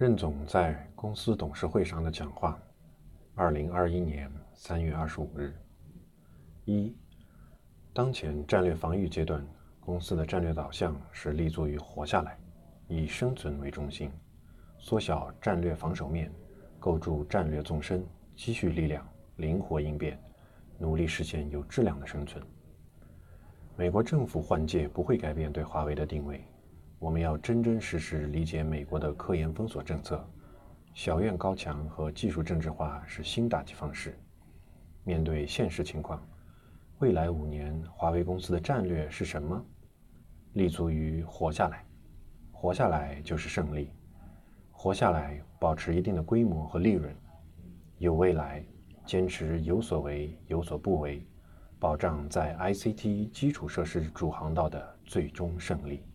任总在公司董事会上的讲话，2021年3月25日。当前战略防御阶段，公司的战略导向是立足于活下来，以生存为中心，缩小战略防守面，构筑战略纵深，积蓄力量，灵活应变，努力实现有质量的生存。美国政府换届不会改变对华为的定位，我们要真真实实理解美国的科研封锁政策，小院高墙和技术政治化是新打击方式。面对现实情况，未来5年华为公司的战略是什么？立足于活下来，活下来就是胜利，活下来保持一定的规模和利润，有未来，坚持有所为有所不为，保障在 ICT 基础设施主航道的最终胜利。